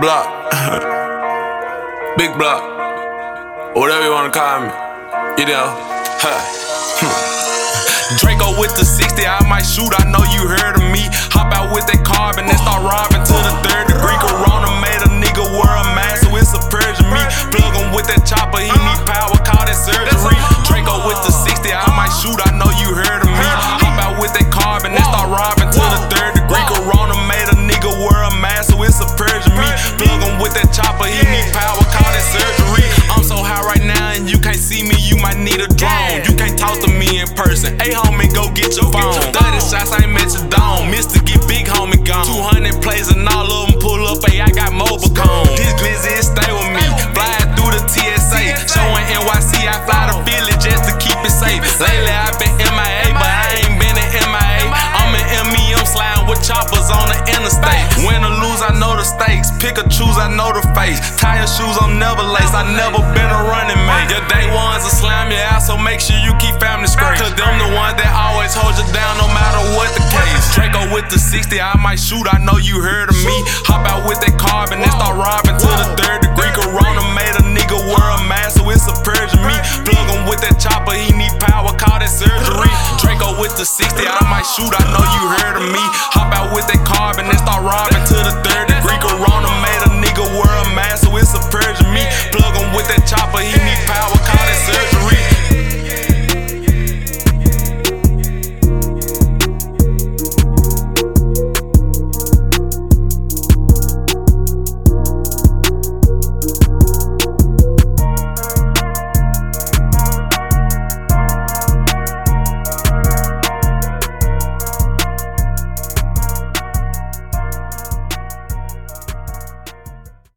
block. Big block. Whatever you wanna call me. You know. Draco with the 60, I might shoot, I know you heard of me. Hop out with that carbon and start robbing to the 3rd degree. Corona made a nigga wear a mask, so it's a purge of me. Plug him with that chopper, he need power, call that surgery. Draco with the 60, I might shoot, I know you heard of me. Hop out with that carbon and start robbing to the 3rd degree. Corona made a nigga wear a mask, so it's a purge of me. Plug him with that chopper, he need power, call that surgery. I'm so high right now and you can't see me, you might need a drone. You can't talk to me in person. Hey homie, go get your phone. 30 shots, I ain't met your dome. Mr. Get Big, homie gone. 200 plays and all of them pull up. Hey, I got mobile cone. This glizzy is stay with me. Flying through the TSA. Showing NYC, I fly to Philly just to keep it safe. Lately, I've been MIA, but I ain't been in MIA. I'm in MEM sliding with choppers on the interstate. Win or lose, I know the stakes. Pick or choose, I know the face. Tire shoes, I'm never laced. I never been a running mate. Your day ones will slam you out, so make sure you keep family straight. Cause them the ones that always hold you down no matter what the case. Draco with the 60, I might shoot, I know you heard of me. Hop out with that carbon and start robbing to the 3rd degree. Corona made a nigga wear a mask, so it's a purge of me. Plug him with that chopper, he need power, call that surgery. Draco with the 60, I might shoot, I know you heard of me. Hop out with that carbon and start robbing to the